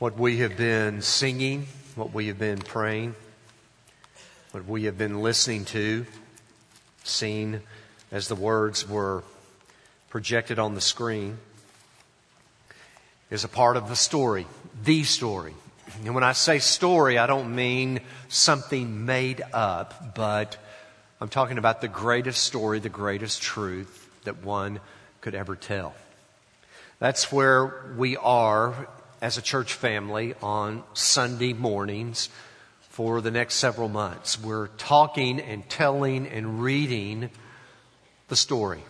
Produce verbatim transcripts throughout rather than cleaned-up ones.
What we have been singing, what we have been praying, what we have been listening to, seen as the words were projected on the screen, is a part of the story, the story. And when I say story, I don't mean something made up, but I'm talking about the greatest story, the greatest truth that one could ever tell. That's where we are as a church family on Sunday mornings for the next several months. We're talking and telling and reading the story.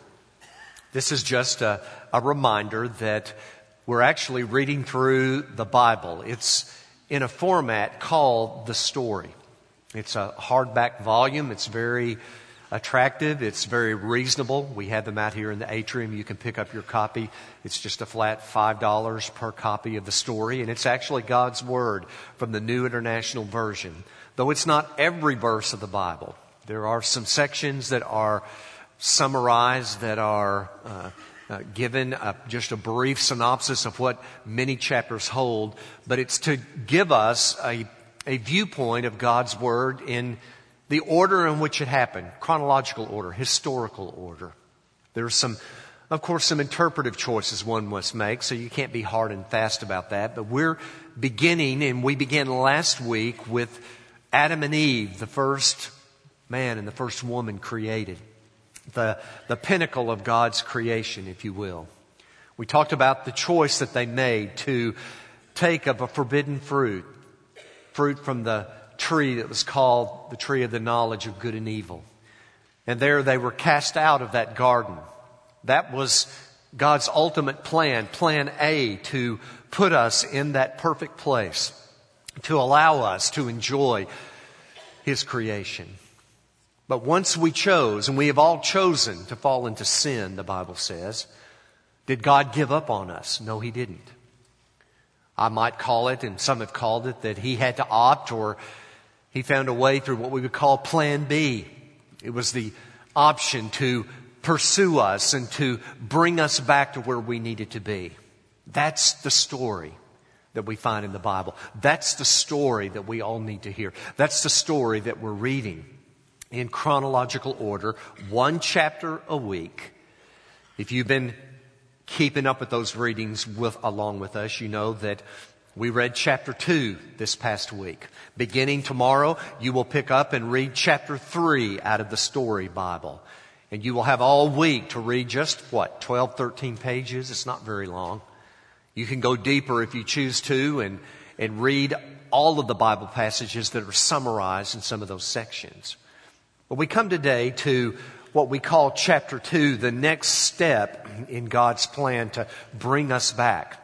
This is just a, a reminder that we're actually reading through the Bible. It's in a format called The Story. It's a hardback volume. It's very attractive. It's very reasonable. We have them out here in the atrium. You can pick up your copy. It's just a flat five dollars per copy of the story. And it's actually God's Word from the New International Version. Though it's not every verse of the Bible. There are some sections that are summarized, that are uh, uh, given a, just a brief synopsis of what many chapters hold. But it's to give us a, a viewpoint of God's Word in the order in which it happened, chronological order, historical order. There's some, of course, some interpretive choices one must make, so you can't be hard and fast about that. But we're beginning, and we began last week with Adam and Eve, the first man and the first woman created. The, the pinnacle of God's creation, if you will. We talked about the choice that they made to take of a forbidden fruit, fruit from the tree that was called the tree of the knowledge of good and evil. And there they were cast out of that garden. That was God's ultimate plan, plan A, to put us in that perfect place, to allow us to enjoy His creation. But once we chose, and we have all chosen to fall into sin, the Bible says, did God give up on us? No, He didn't. I might call it, and some have called it, that He had to opt, or He found a way through what we would call Plan B. It was the option to pursue us and to bring us back to where we needed to be. That's the story that we find in the Bible. That's the story that we all need to hear. That's the story that we're reading in chronological order, one chapter a week. If you've been keeping up with those readings with, along with us, you know that we read chapter two this past week. Beginning tomorrow, you will pick up and read chapter three out of the Story Bible. And you will have all week to read just, what, twelve, thirteen pages? It's not very long. You can go deeper if you choose to and, and read all of the Bible passages that are summarized in some of those sections. But we come today to what we call chapter two, the next step in God's plan to bring us back.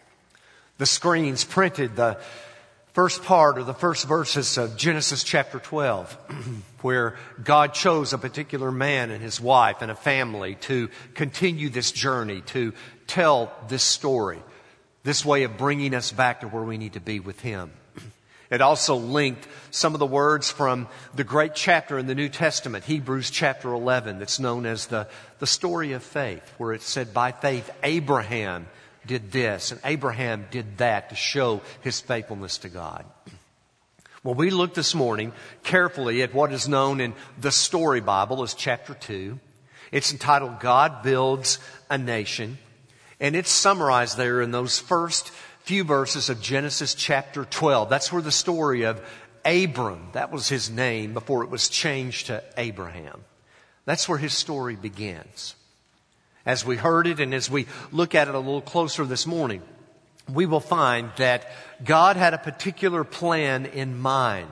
The screens printed the first part or the first verses of Genesis chapter twelve, where God chose a particular man and his wife and a family to continue this journey, to tell this story, this way of bringing us back to where we need to be with Him. It also linked some of the words from the great chapter in the New Testament, Hebrews chapter eleven, that's known as the, the story of faith, where it said, by faith, Abraham did this and Abraham did that to show his faithfulness to God. Well, we looked this morning carefully at what is known in the Story Bible as chapter two. It's entitled God Builds a Nation. And it's summarized there in those first few verses of Genesis chapter twelve. That's where the story of Abram, that was his name before it was changed to Abraham. That's where his story begins. As we heard it and as we look at it a little closer this morning, we will find that God had a particular plan in mind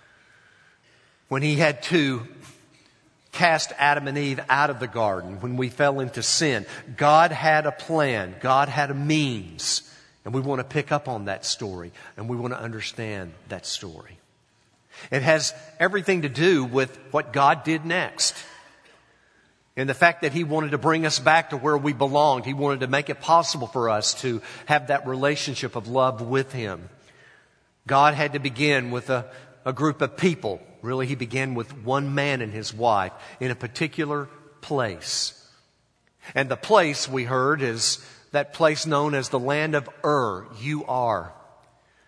when He had to cast Adam and Eve out of the garden, when we fell into sin. God had a plan. God had a means. And we want to pick up on that story, and we want to understand that story. It has everything to do with what God did next. And the fact that He wanted to bring us back to where we belonged. He wanted to make it possible for us to have that relationship of love with Him. God had to begin with a, a group of people. Really, He began with one man and his wife in a particular place. And the place, we heard, is that place known as the land of Ur, U R.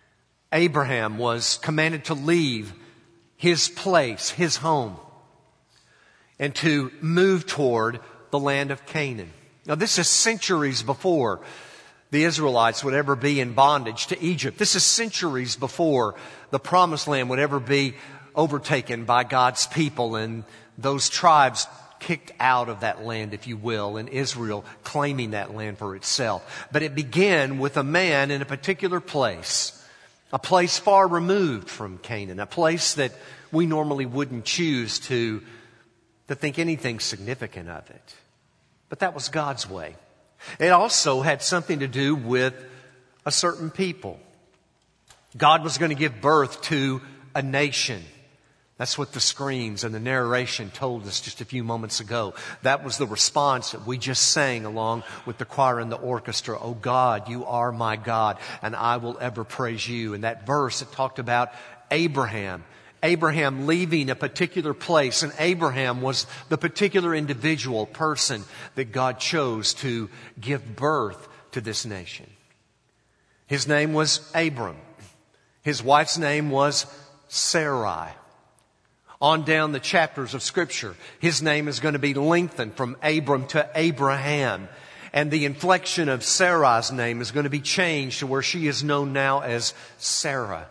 Abraham was commanded to leave his place, his home, and to move toward the land of Canaan. Now, this is centuries before the Israelites would ever be in bondage to Egypt. This is centuries before the Promised Land would ever be overtaken by God's people and those tribes kicked out of that land, if you will, and Israel claiming that land for itself. But it began with a man in a particular place, a place far removed from Canaan, a place that we normally wouldn't choose to, to think anything significant of it. But that was God's way. It also had something to do with a certain people. God was going to give birth to a nation. That's what the screams and the narration told us just a few moments ago. That was the response that we just sang along with the choir and the orchestra. Oh God, you are my God, and I will ever praise you. And that verse, it talked about Abraham. Abraham leaving a particular place, and Abraham was the particular individual person that God chose to give birth to this nation. His name was Abram. His wife's name was Sarai. On down the chapters of Scripture, his name is going to be lengthened from Abram to Abraham. And the inflection of Sarai's name is going to be changed to where she is known now as Sarah.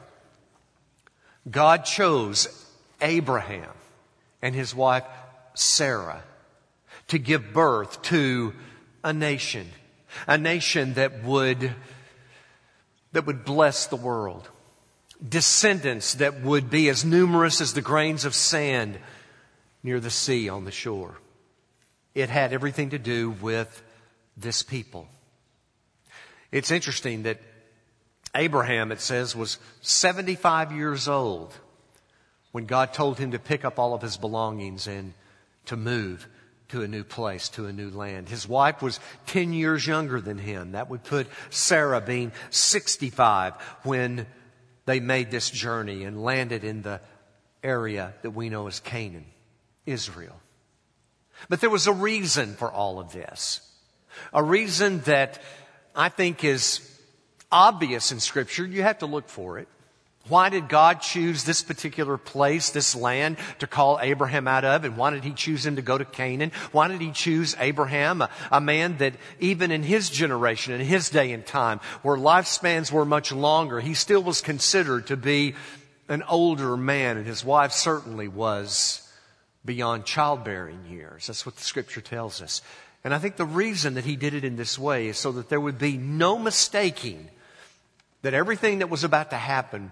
God chose Abraham and his wife Sarah to give birth to a nation, a nation that would, that would bless the world. Descendants that would be as numerous as the grains of sand near the sea on the shore. It had everything to do with this people. It's interesting that Abraham, it says, was seventy-five years old when God told him to pick up all of his belongings and to move to a new place, to a new land. His wife was ten years younger than him. That would put Sarah being sixty-five when they made this journey and landed in the area that we know as Canaan, Israel. But there was a reason for all of this. A reason that I think is obvious in Scripture. You have to look for it. Why did God choose this particular place, this land, to call Abraham out of? And why did he choose him to go to Canaan? Why did he choose Abraham, a, a man that even in his generation, in his day and time, where lifespans were much longer, he still was considered to be an older man, and his wife certainly was beyond childbearing years. That's what the Scripture tells us. And I think the reason that he did it in this way is so that there would be no mistaking that everything that was about to happen,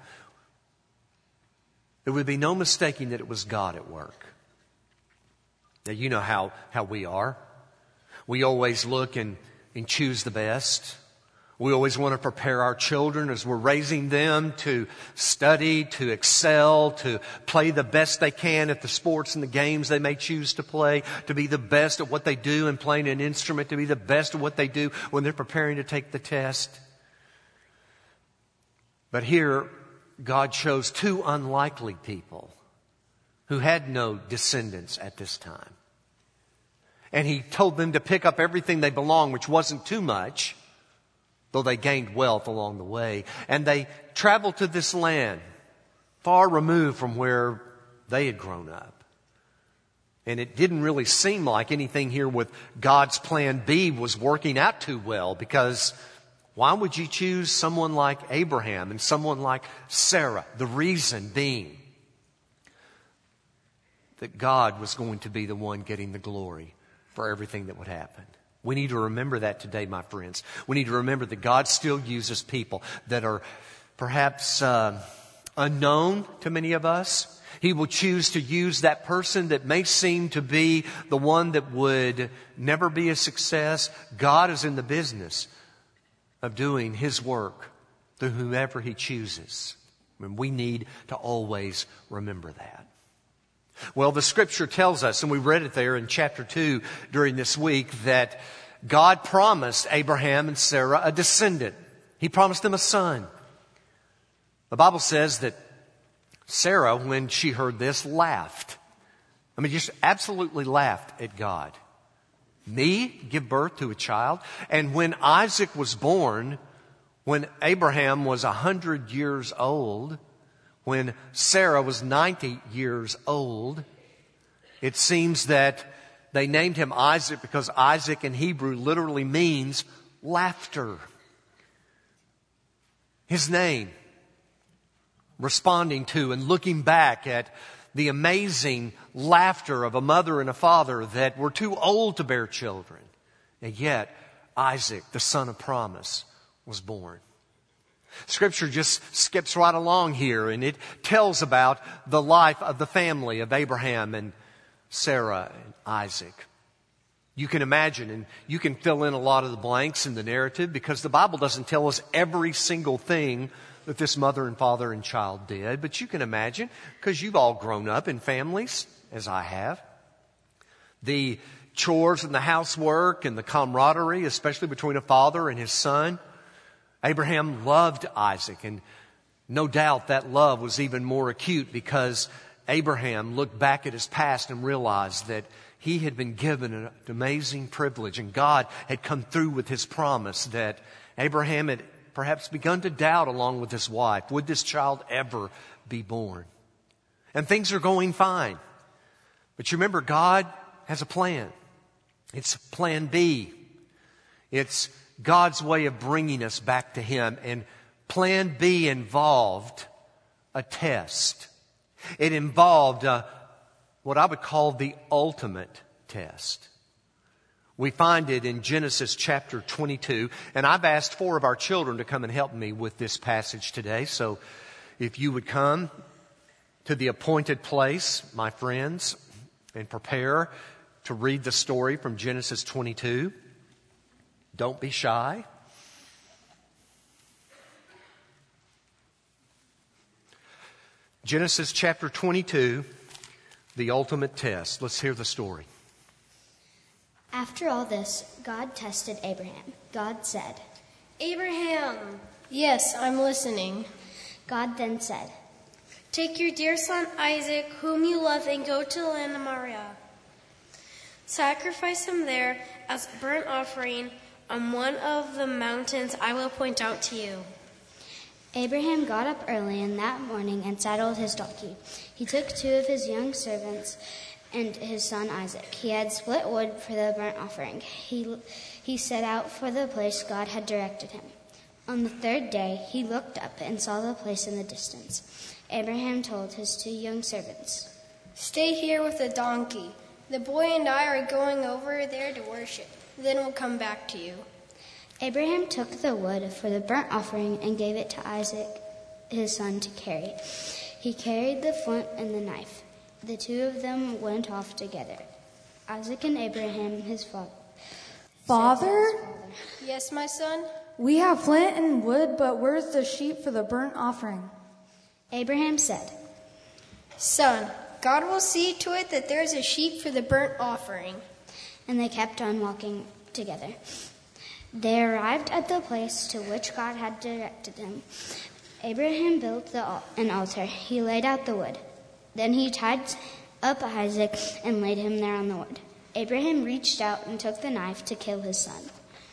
there would be no mistaking that it was God at work. Now, you know how, how we are. We always look and, and choose the best. We always want to prepare our children as we're raising them to study, to excel, to play the best they can at the sports and the games they may choose to play, to be the best at what they do in playing an instrument, to be the best at what they do when they're preparing to take the test. But here, God chose two unlikely people who had no descendants at this time. And he told them to pick up everything they belonged, which wasn't too much, though they gained wealth along the way. And they traveled to this land, far removed from where they had grown up. And it didn't really seem like anything here with God's plan B was working out too well, because why would you choose someone like Abraham and someone like Sarah? The reason being that God was going to be the one getting the glory for everything that would happen. We need to remember that today, my friends. We need to remember that God still uses people that are perhaps uh, unknown to many of us. He will choose to use that person that may seem to be the one that would never be a success. God is in the business of doing His work through whomever He chooses. And we need to always remember that. Well, the Scripture tells us, and we read it there in chapter two during this week, that God promised Abraham and Sarah a descendant. He promised them a son. The Bible says that Sarah, when she heard this, laughed. I mean, just absolutely laughed at God. Me give birth to a child? And when Isaac was born, When Abraham was a hundred years old, when Sarah was ninety years old, it seems that they named him Isaac because Isaac in Hebrew literally means laughter. His name, responding to and looking back at the amazing laughter of a mother and a father that were too old to bear children. And yet, Isaac, the son of promise, was born. Scripture just skips right along here, and it tells about the life of the family of Abraham and Sarah and Isaac. You can imagine, and you can fill in a lot of the blanks in the narrative because the Bible doesn't tell us every single thing that this mother and father and child did. But you can imagine, because you've all grown up in families, as I have, the chores and the housework and the camaraderie, especially between a father and his son. Abraham loved Isaac, and no doubt that love was even more acute because Abraham looked back at his past and realized that he had been given an amazing privilege, and God had come through with his promise that Abraham had perhaps begun to doubt along with his wife. Would this child ever be born? And things are going fine. But you remember, God has a plan. It's plan B. It's God's way of bringing us back to Him. And plan B involved a test. It involved uh, what I would call the ultimate test. We find it in Genesis chapter twenty-two. And I've asked four of our children to come and help me with this passage today. So if you would come to the appointed place, my friends, and prepare to read the story from Genesis twenty-two. Don't be shy. Genesis chapter twenty-two, the ultimate test. Let's hear the story. After all this, God tested Abraham. God said, Abraham! Yes, I'm listening. God then said, Take your dear son Isaac, whom you love, and go to the land of Moriah. Sacrifice him there as a burnt offering on one of the mountains I will point out to you. Abraham got up early in that morning and saddled his donkey. He took two of his young servants and his son Isaac. He had split wood for the burnt offering. He, he set out for the place God had directed him. On the third day, he looked up and saw the place in the distance. Abraham told his two young servants, Stay here with the donkey. The boy and I are going over there to worship. Then we'll come back to you. Abraham took the wood for the burnt offering and gave it to Isaac, his son, to carry. He carried the flint and the knife. The two of them went off together. Isaac and Abraham, his father. Father? Yes, my son? We have flint and wood, but where's the sheep for the burnt offering? Abraham said, Son, God will see to it that there is a sheep for the burnt offering. And they kept on walking together. They arrived at the place to which God had directed them. Abraham built the, an altar. He laid out the wood. Then he tied up Isaac and laid him there on the wood. Abraham reached out and took the knife to kill his son.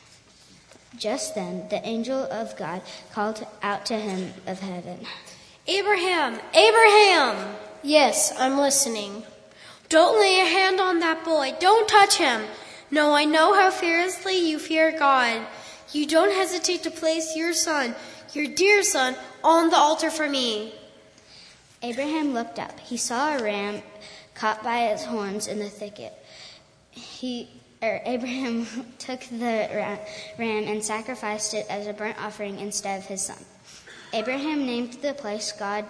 Just then, the angel of God called out to him of heaven, Abraham! Abraham! Yes, I'm listening. Don't lay a hand on that boy. Don't touch him. No, I know how fiercely you fear God. You don't hesitate to place your son, your dear son, on the altar for me. Abraham looked up. He saw a ram caught by its horns in the thicket. He, or Abraham took the ram and sacrificed it as a burnt offering instead of his son. Abraham named the place God,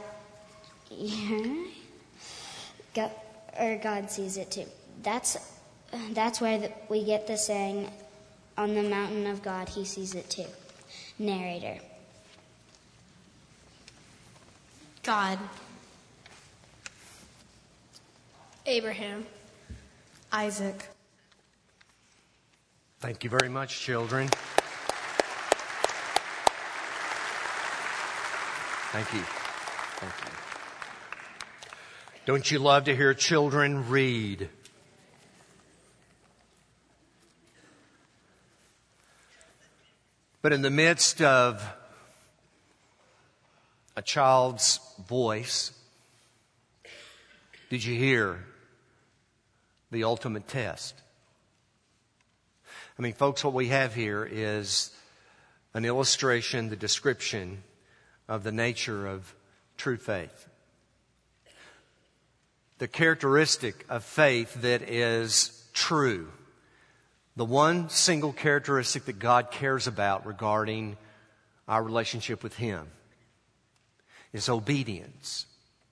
God or God sees it too. That's that's where the, we get the saying, on the mountain of God, he sees it too. Narrator. God. Abraham. Isaac. Thank you very much, children. Thank you. Thank you. Don't you love to hear children read? But in the midst of a child's voice, did you hear the ultimate test? I mean, folks, what we have here is an illustration, the description of the nature of true faith. The characteristic of faith that is true. The one single characteristic that God cares about regarding our relationship with Him is obedience.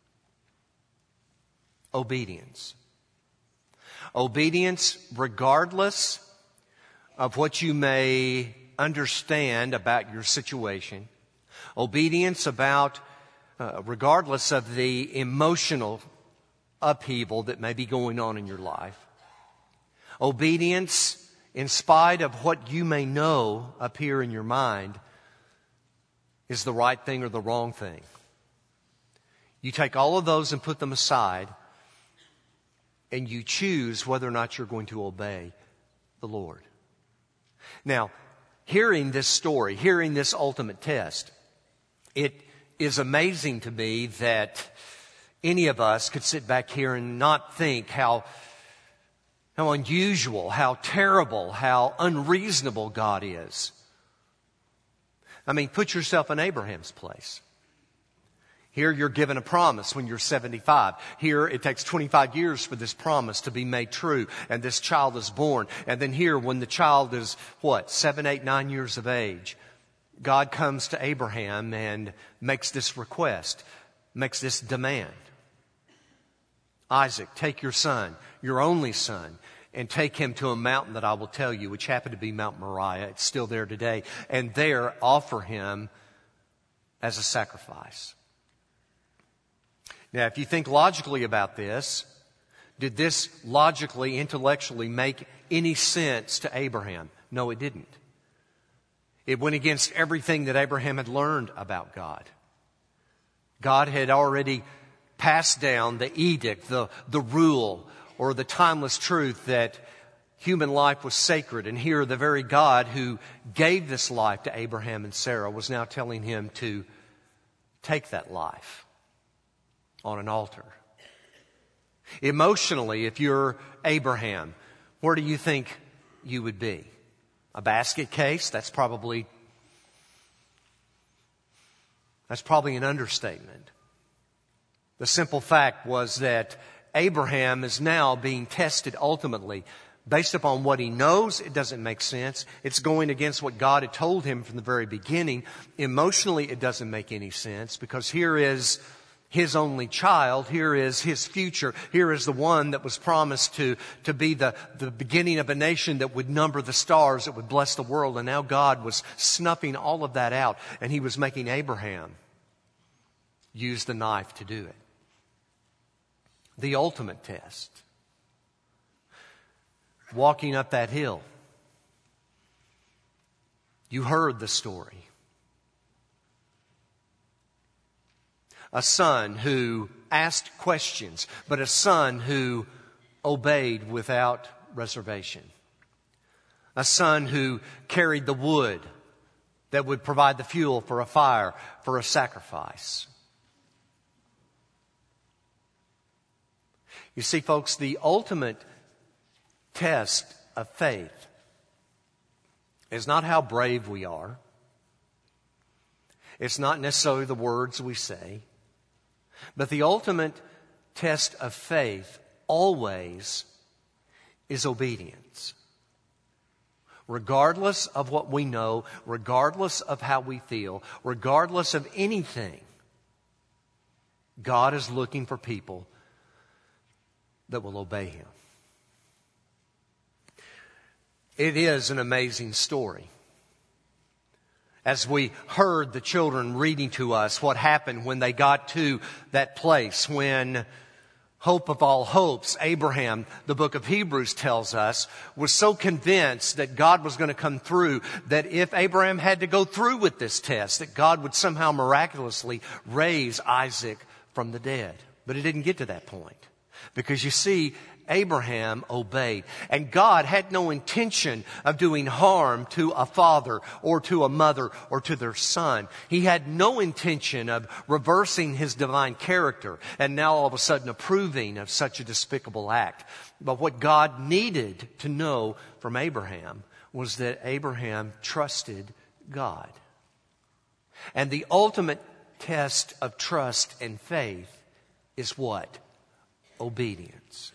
Obedience. Obedience regardless of what you may understand about your situation. Obedience about, uh, regardless of the emotional upheaval that may be going on in your life. Obedience in spite of what you may know up here in your mind is the right thing or the wrong thing. You take all of those and put them aside, and you choose whether or not you're going to obey the Lord. Now, hearing this story, hearing this ultimate test, it is amazing to me that any of us could sit back here and not think how, how unusual, how terrible, how unreasonable God is. I mean, put yourself in Abraham's place. Here you're given a promise when you're seventy-five. Here it takes twenty-five years for this promise to be made true, and this child is born. And then here when the child is, what, seven, eight, nine years of age, God comes to Abraham and makes this request, makes this demand. Isaac, take your son, your only son, and take him to a mountain that I will tell you, which happened to be Mount Moriah. It's still there today. And there offer him as a sacrifice. Now, if you think logically about this, did this logically, intellectually make any sense to Abraham? No, it didn't. It went against everything that Abraham had learned about God. God had already passed down the edict, the, the rule, or the timeless truth that human life was sacred. And here the very God who gave this life to Abraham and Sarah was now telling him to take that life on an altar. Emotionally, if you're Abraham, where do you think you would be? A basket case? That's probably, that's probably an understatement. The simple fact was that Abraham is now being tested ultimately. Based upon what he knows, it doesn't make sense. It's going against what God had told him from the very beginning. Emotionally, it doesn't make any sense because here is his only child. Here is his future. Here is the one that was promised to, to be the, the beginning of a nation that would number the stars, that would bless the world. And now God was snuffing all of that out, and He was making Abraham use the knife to do it. The ultimate test. Walking up that hill. You heard the story. A son who asked questions, but a son who obeyed without reservation. A son who carried the wood that would provide the fuel for a fire, for a sacrifice. You see, folks, the ultimate test of faith is not how brave we are. It's not necessarily the words we say. But the ultimate test of faith always is obedience. Regardless of what we know, regardless of how we feel, regardless of anything, God is looking for people that will obey Him. It is an amazing story. As we heard the children reading to us what happened when they got to that place, when hope of all hopes, Abraham, the book of Hebrews tells us, was so convinced that God was going to come through, that if Abraham had to go through with this test, that God would somehow miraculously raise Isaac from the dead. But it didn't get to that point. Because you see, Abraham obeyed. And God had no intention of doing harm to a father or to a mother or to their son. He had no intention of reversing his divine character and now all of a sudden approving of such a despicable act. But what God needed to know from Abraham was that Abraham trusted God. And the ultimate test of trust and faith is what? Obedience.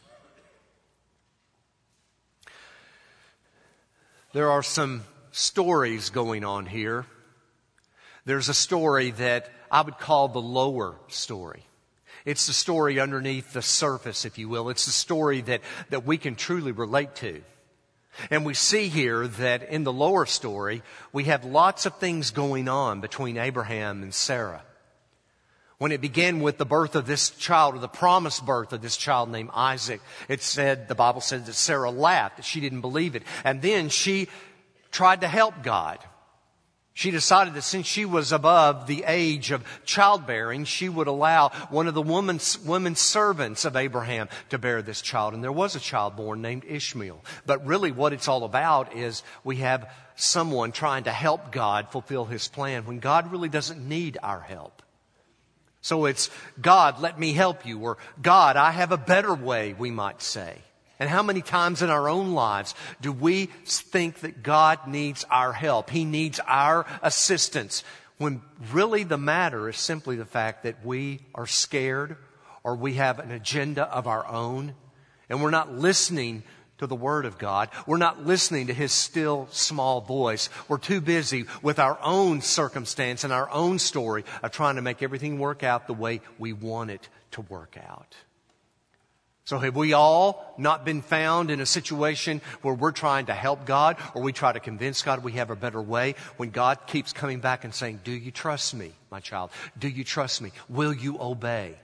There are some stories going on here. There's a story that I would call the lower story. It's the story underneath the surface, if you will. It's the story that, that we can truly relate to. And we see here that in the lower story, we have lots of things going on between Abraham and Sarah. When it began with the birth of this child, or the promised birth of this child named Isaac, it said, the Bible said that Sarah laughed, that she didn't believe it. And then she tried to help God. She decided that since she was above the age of childbearing, she would allow one of the women's, women's servants of Abraham to bear this child. And there was a child born named Ishmael. But really what it's all about is we have someone trying to help God fulfill His plan when God really doesn't need our help. So it's, God, let me help you, or God, I have a better way, we might say. And how many times in our own lives do we think that God needs our help? He needs our assistance, when really the matter is simply the fact that we are scared or we have an agenda of our own and we're not listening to the Word of God. We're not listening to His still small voice. We're too busy with our own circumstance and our own story of trying to make everything work out the way we want it to work out. So have we all not been found in a situation where we're trying to help God, or we try to convince God we have a better way, when God keeps coming back and saying, do you trust me, my child? Do you trust me? Will you obey?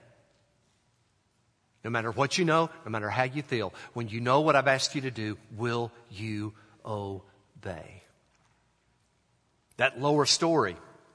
No matter what you know, no matter how you feel, when you know what I've asked you to do, will you obey? That lower story,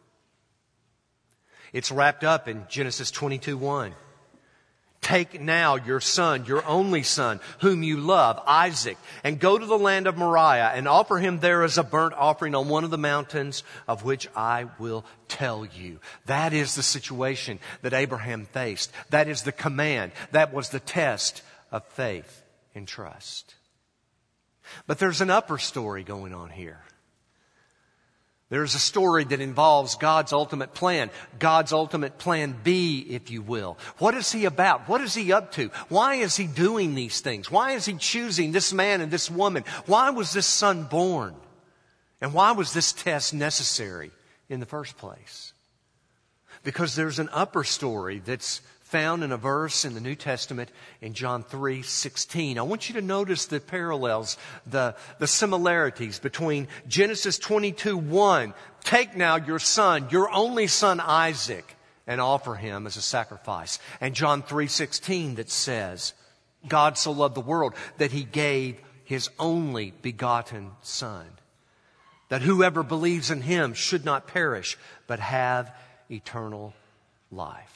it's wrapped up in Genesis twenty-two one. Take now your son, your only son, whom you love, Isaac, and go to the land of Moriah and offer him there as a burnt offering on one of the mountains of which I will tell you. That is the situation that Abraham faced. That is the command. That was the test of faith and trust. But there's an upper story going on here. There's a story that involves God's ultimate plan, God's ultimate plan B, if you will. What is He about? What is He up to? Why is He doing these things? Why is He choosing this man and this woman? Why was this son born? And why was this test necessary in the first place? Because there's an upper story that's found in a verse in the New Testament in John three sixteen. I want you to notice the parallels, the, the similarities between Genesis twenty-two one. Take now your son, your only son Isaac, and offer him as a sacrifice. And John three sixteen that says, God so loved the world that He gave His only begotten Son, that whoever believes in Him should not perish, but have eternal life.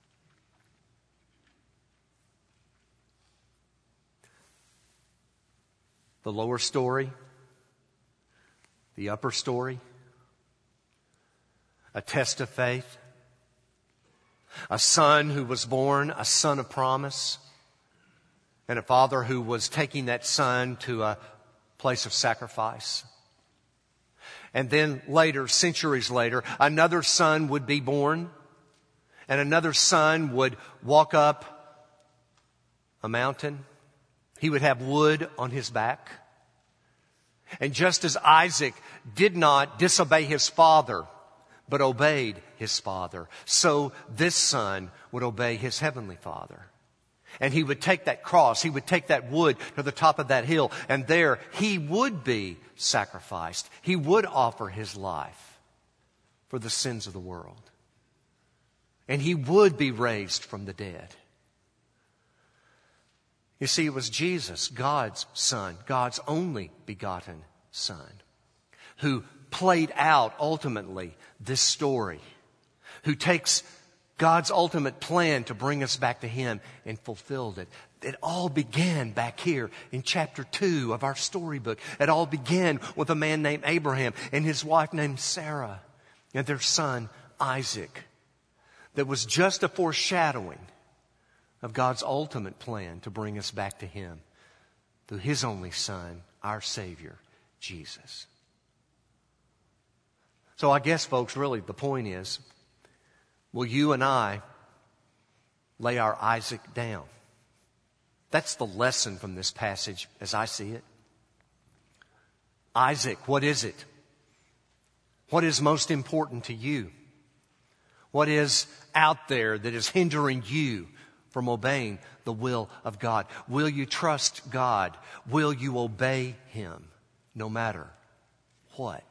The lower story, the upper story, a test of faith, a son who was born, a son of promise, and a father who was taking that son to a place of sacrifice. And then later, centuries later, another son would be born, and another son would walk up a mountain. He would have wood on his back. And just as Isaac did not disobey his father, but obeyed his father, so this son would obey his heavenly Father. And he would take that cross, he would take that wood to the top of that hill, and there he would be sacrificed. He would offer his life for the sins of the world. And he would be raised from the dead. You see, it was Jesus, God's Son, God's only begotten Son, who played out ultimately this story, who takes God's ultimate plan to bring us back to Him, and fulfilled it. It all began back here in chapter two of our storybook. It all began with a man named Abraham and his wife named Sarah and their son Isaac. That was just a foreshadowing of God's ultimate plan to bring us back to Him through His only Son, our Savior, Jesus. So I guess, folks, really the point is, will you and I lay our Isaac down? That's the lesson from this passage as I see it. Isaac, what is it? What is most important to you? What is out there that is hindering you from obeying the will of God? Will you trust God? Will you obey Him no matter what?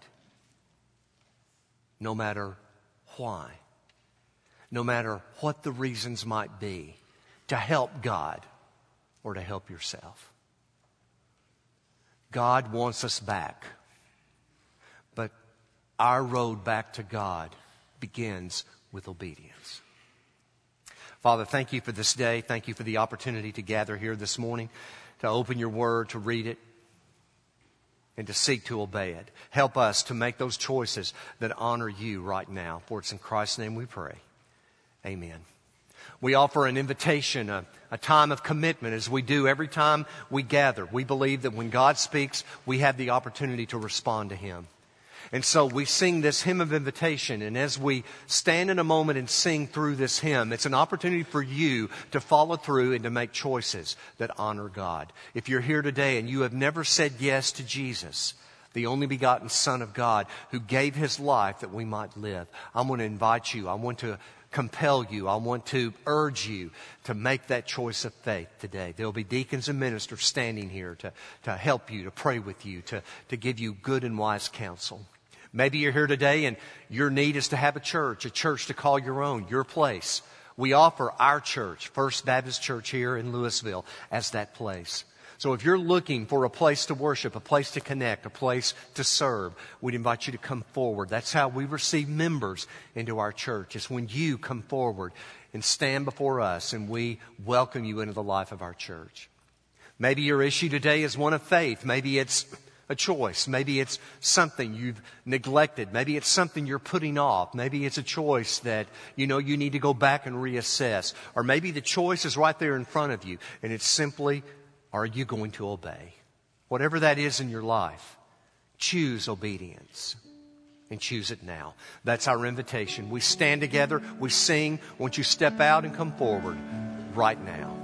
No matter why? No matter what the reasons might be to help God or to help yourself. God wants us back. But our road back to God begins with obedience. Father, thank you for this day. Thank you for the opportunity to gather here this morning, to open your word, to read it, and to seek to obey it. Help us to make those choices that honor you right now. For it's in Christ's name we pray. Amen. We offer an invitation, a, a time of commitment, as we do every time we gather. We believe that when God speaks, we have the opportunity to respond to Him. And so we sing this hymn of invitation, and as we stand in a moment and sing through this hymn, it's an opportunity for you to follow through and to make choices that honor God. If you're here today and you have never said yes to Jesus, the only begotten Son of God, who gave His life that we might live, I want to invite you, I want to compel you, I want to urge you to make that choice of faith today. There will be deacons and ministers standing here to, to help you, to pray with you, to, to give you good and wise counsel. Maybe you're here today and your need is to have a church, a church to call your own, your place. We offer our church, First Baptist Church here in Louisville, as that place. So if you're looking for a place to worship, a place to connect, a place to serve, we'd invite you to come forward. That's how we receive members into our church. It's when you come forward and stand before us and we welcome you into the life of our church. Maybe your issue today is one of faith. Maybe it's a choice. Maybe it's something you've neglected. Maybe it's something you're putting off. Maybe it's a choice that, you know, you need to go back and reassess. Or maybe the choice is right there in front of you, and it's simply, are you going to obey? Whatever that is in your life, choose obedience. And choose it now. That's our invitation. We stand together, we sing. Won't you step out and come forward right now?